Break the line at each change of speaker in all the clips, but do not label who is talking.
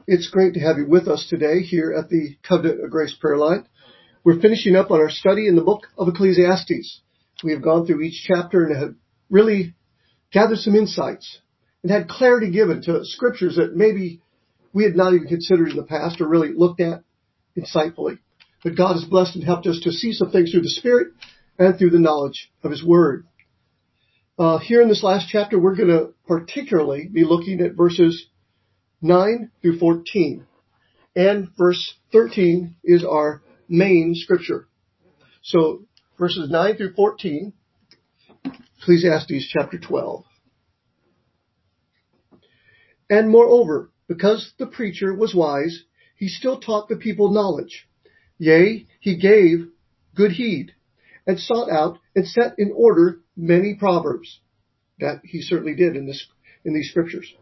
It's great to have you with us today here at the Covenant of Grace Prayer Line. We're finishing up on our study in the book of Ecclesiastes. We have gone through each chapter and have really gathered some insights and had clarity given to scriptures that maybe we had not even considered in the past or really looked at insightfully. But God has blessed and helped us to see some things through the Spirit and through the knowledge of His Word. Here in this last chapter, we're going to particularly be looking at verses 9 through 14. And verse 13 is our main scripture. So verses 9 through 14, Ecclesiastes chapter 12. And moreover, because the preacher was wise, he still taught the people knowledge. Yea, he gave good heed, and sought out and set in order many proverbs. That he certainly did in these scriptures.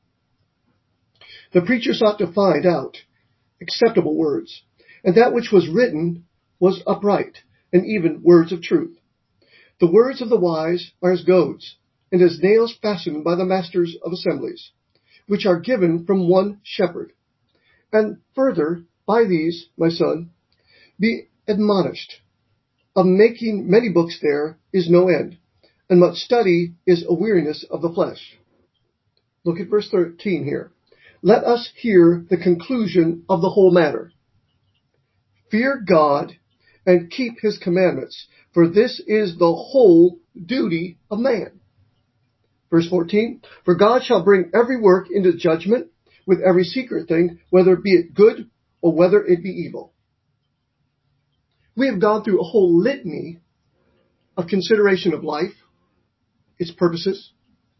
The preacher sought to find out acceptable words, and that which was written was upright, and even words of truth. The words of the wise are as goads, and as nails fastened by the masters of assemblies, which are given from one shepherd. And further, by these, my son, be admonished. Of making many books there is no end, and much study is a weariness of the flesh. Look at verse 13 here. Let us hear the conclusion of the whole matter. Fear God and keep His commandments, for this is the whole duty of man. Verse 14, for God shall bring every work into judgment with every secret thing, whether it be good or whether it be evil. We have gone through a whole litany of consideration of life, its purposes,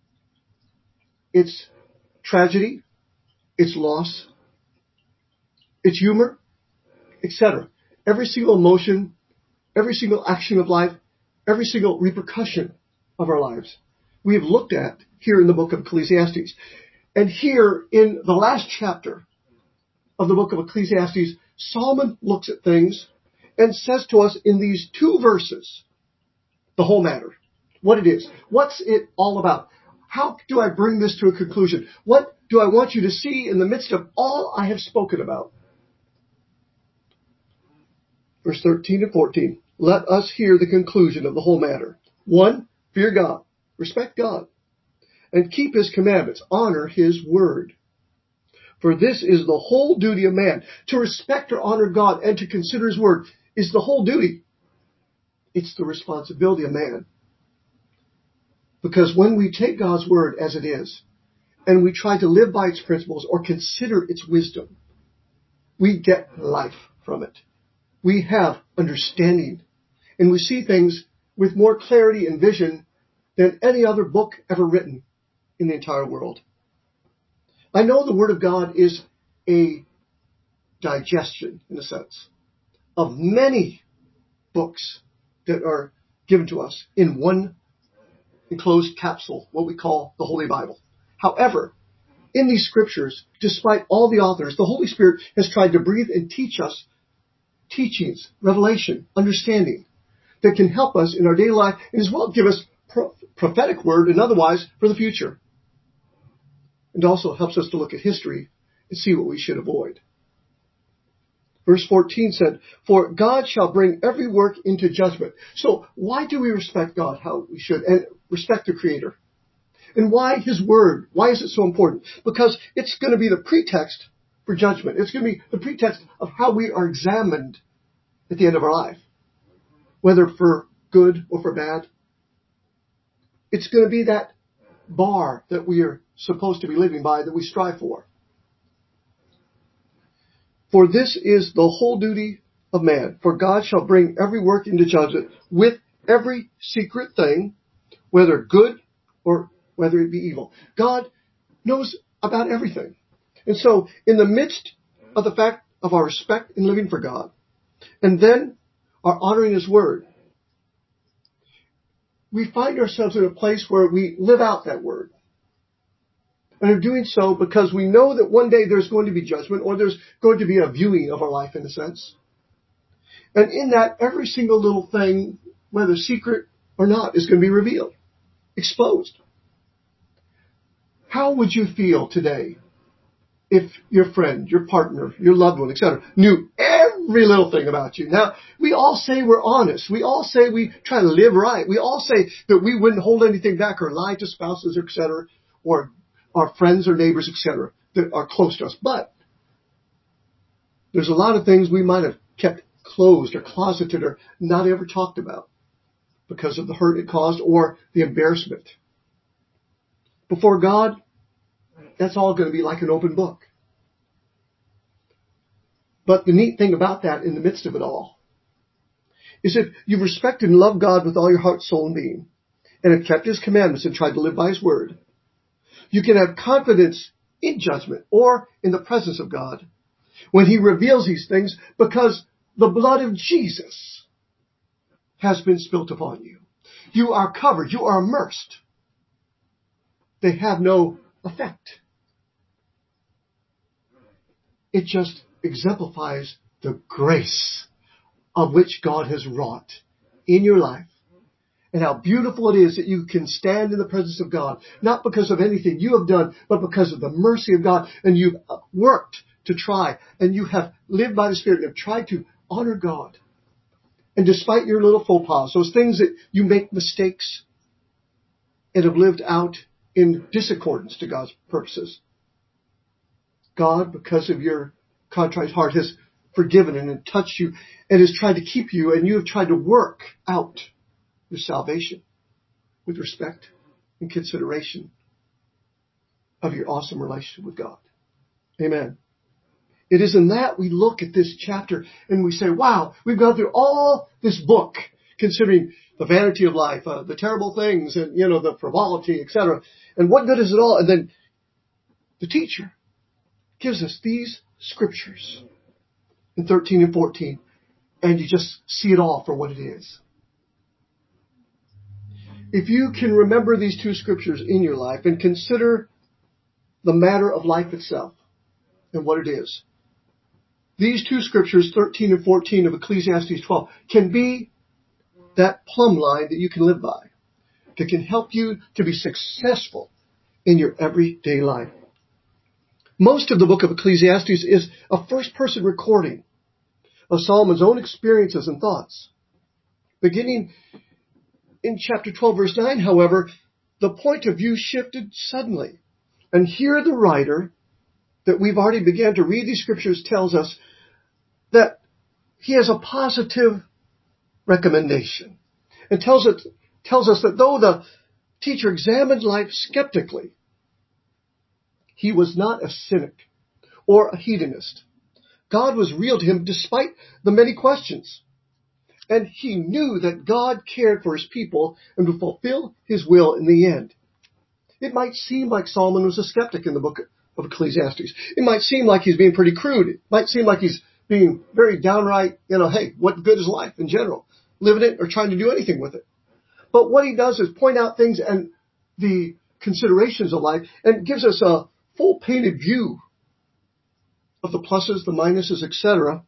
its tragedy, its loss, its humor, etc. Every single emotion, every single action of life, every single repercussion of our lives, we have looked at here in the book of Ecclesiastes. And here in the last chapter of the book of Ecclesiastes, Solomon looks at things and says to us in these two verses the whole matter, what it is, what's it all about. How do I bring this to a conclusion? What do I want you to see in the midst of all I have spoken about? Verse 13 and 14. Let us hear the conclusion of the whole matter. 1, fear God, respect God, and keep His commandments, honor His word. For this is the whole duty of man. To respect or honor God and to consider His word is the whole duty. It's the responsibility of man. Because when we take God's word as it is, and we try to live by its principles or consider its wisdom, we get life from it. We have understanding, and we see things with more clarity and vision than any other book ever written in the entire world. I know the Word of God is a digestion, in a sense, of many books that are given to us in one enclosed capsule, what we call the Holy Bible. However, in these scriptures, despite all the authors, the Holy Spirit has tried to breathe and teach us teachings, revelation, understanding that can help us in our daily life and as well give us prophetic word and otherwise for the future. And also helps us to look at history and see what we should avoid. Verse 14 said, for God shall bring every work into judgment. So why do we respect God how we should and respect the Creator? And why His Word? Why is it so important? Because it's going to be the pretext for judgment. It's going to be the pretext of how we are examined at the end of our life. Whether for good or for bad. It's going to be that bar that we are supposed to be living by that we strive for. For this is the whole duty of man. For God shall bring every work into judgment with every secret thing, whether good or whether it be evil. God knows about everything. And so, in the midst of the fact of our respect in living for God, and then our honoring His word, we find ourselves in a place where we live out that word. And are doing so because we know that one day there's going to be judgment, or there's going to be a viewing of our life in a sense. And in that, every single little thing, whether secret or not, is going to be revealed, exposed. How would you feel today if your friend, your partner, your loved one, etc., knew every little thing about you. Now, we all say we're honest. We all say we try to live right. We all say that we wouldn't hold anything back or lie to spouses, etc., or our friends or neighbors, etc., that are close to us. But there's a lot of things we might have kept closed or closeted or not ever talked about because of the hurt it caused or the embarrassment. Before God, that's all going to be like an open book. But the neat thing about that in the midst of it all is if you've respected and loved God with all your heart, soul, and being, and have kept His commandments and tried to live by His word, you can have confidence in judgment or in the presence of God when He reveals these things because the blood of Jesus has been spilt upon you. You are covered. You are immersed. They have no effect. It just exemplifies the grace of which God has wrought in your life and how beautiful it is that you can stand in the presence of God, not because of anything you have done, but because of the mercy of God. And you've worked to try, and you have lived by the Spirit and have tried to honor God. And despite your little faux pas, those things that you make mistakes and have lived out in disaccordance to God's purposes, God, because of your contrite heart, has forgiven and touched you and has tried to keep you, and you have tried to work out your salvation with respect and consideration of your awesome relationship with God. Amen. It is in that we look at this chapter and we say, wow, we've gone through all this book, considering the vanity of life, the terrible things, and, the frivolity, etc. And what good is it all? And then the teacher gives us these scriptures in 13 and 14, and you just see it all for what it is. If you can remember these two scriptures in your life and consider the matter of life itself and what it is, these two scriptures, 13 and 14 of Ecclesiastes 12, can be that plumb line that you can live by, that can help you to be successful in your everyday life. Most of the book of Ecclesiastes is a first-person recording of Solomon's own experiences and thoughts. Beginning in chapter 12, verse 9, however, the point of view shifted suddenly. And here the writer, that we've already began to read these scriptures, tells us that he has a positive recommendation. And tells us that though the teacher examined life skeptically, he was not a cynic or a hedonist. God was real to him despite the many questions. And he knew that God cared for His people and would fulfill His will in the end. It might seem like Solomon was a skeptic in the book of Ecclesiastes. It might seem like he's being pretty crude. It might seem like he's being very downright, hey, what good is life in general? Living it or trying to do anything with it. But what he does is point out things and the considerations of life and gives us a full painted view of the pluses, the minuses, etc.,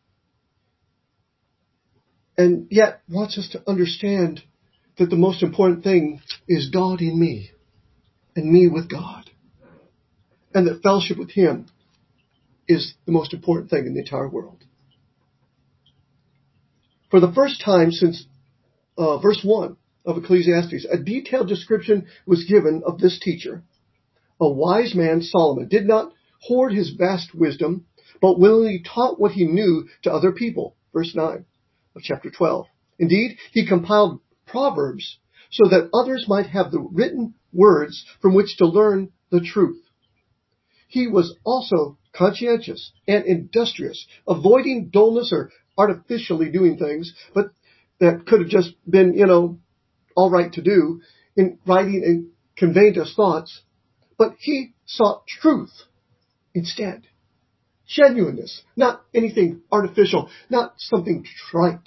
and yet wants us to understand that the most important thing is God in me and me with God. And that fellowship with Him is the most important thing in the entire world. For the first time since verse 1 of Ecclesiastes, a detailed description was given of this teacher. A wise man, Solomon, did not hoard his vast wisdom, but willingly taught what he knew to other people. Verse 9 of chapter 12. Indeed, he compiled proverbs so that others might have the written words from which to learn the truth. He was also conscientious and industrious, avoiding dullness or artificially doing things, but that could have just been, all right to do in writing and conveying his thoughts. But he sought truth instead. Genuineness, not anything artificial, not something trite.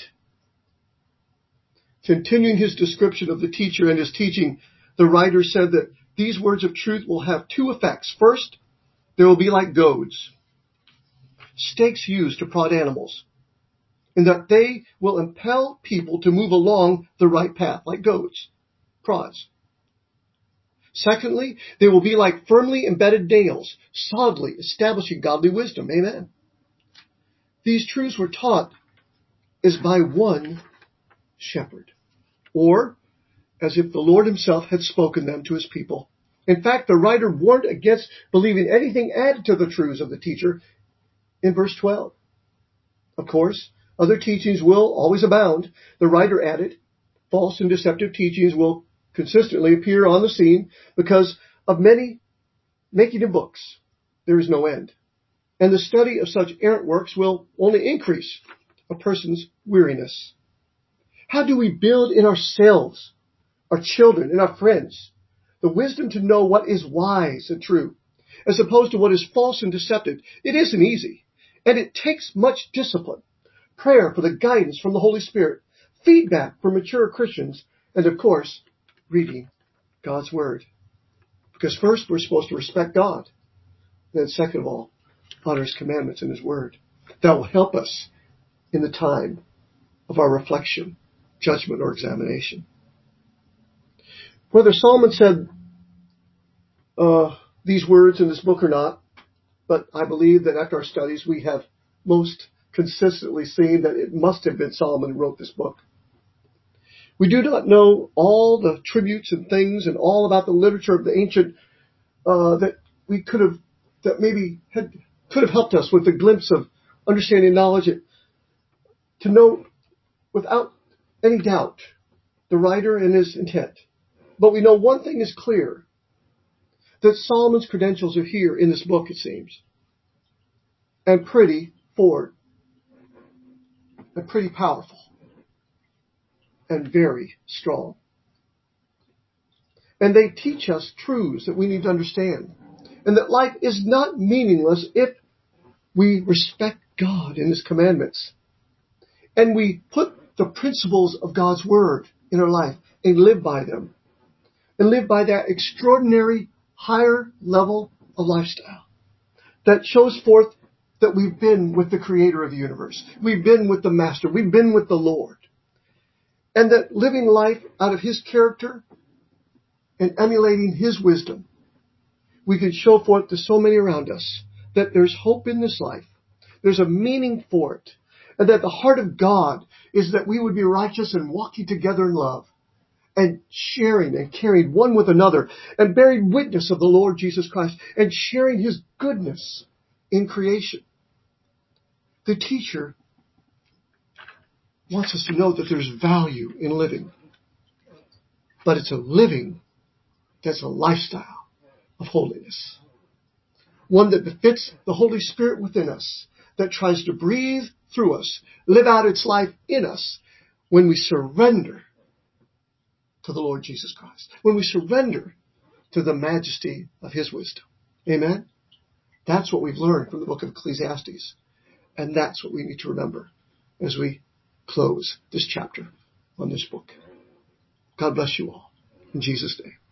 Continuing his description of the teacher and his teaching, the writer said that these words of truth will have two effects. First, they will be like goads, stakes used to prod animals, and that they will impel people to move along the right path, like goads, prods. Secondly, they will be like firmly embedded nails, solidly establishing godly wisdom. Amen. These truths were taught as by one shepherd, or as if the Lord himself had spoken them to his people. In fact, the writer warned against believing anything added to the truths of the teacher in verse 12. Of course, other teachings will always abound. The writer added, false and deceptive teachings will consistently appear on the scene because of many making of books. There is no end. And the study of such errant works will only increase a person's weariness. How do we build in ourselves, our children, and our friends the wisdom to know what is wise and true, as opposed to what is false and deceptive? It isn't easy, and it takes much discipline, prayer for the guidance from the Holy Spirit, feedback from mature Christians, and of course, reading God's Word. Because first, we're supposed to respect God. Then second of all, honor His commandments and His Word. That will help us in the time of our reflection, judgment, or examination. Whether Solomon said these words in this book or not, but I believe that after our studies we have most consistently seen that it must have been Solomon who wrote this book. We do not know all the tributes and things and all about the literature of the ancient that could have helped us with a glimpse of understanding knowledge to know without any doubt the writer and his intent. But we know one thing is clear, that Solomon's credentials are here in this book, it seems, and pretty forward, and pretty powerful, and very strong. And they teach us truths that we need to understand, and that life is not meaningless if we respect God and His commandments, and we put the principles of God's Word in our life and live by them, and live by that extraordinary higher level of lifestyle that shows forth that we've been with the Creator of the universe. We've been with the Master. We've been with the Lord. And that living life out of His character and emulating His wisdom, we can show forth to so many around us that there's hope in this life. There's a meaning for it. And that the heart of God is that we would be righteous and walking together in love, and sharing and caring one with another, and bearing witness of the Lord Jesus Christ, and sharing His goodness in creation. The teacher wants us to know that there's value in living, but it's a living that's a lifestyle of holiness. One that befits the Holy Spirit within us, that tries to breathe through us, live out its life in us when we surrender to the Lord Jesus Christ, when we surrender to the majesty of His wisdom. Amen? That's what we've learned from the book of Ecclesiastes. And that's what we need to remember as we close this chapter on this book. God bless you all. In Jesus' name.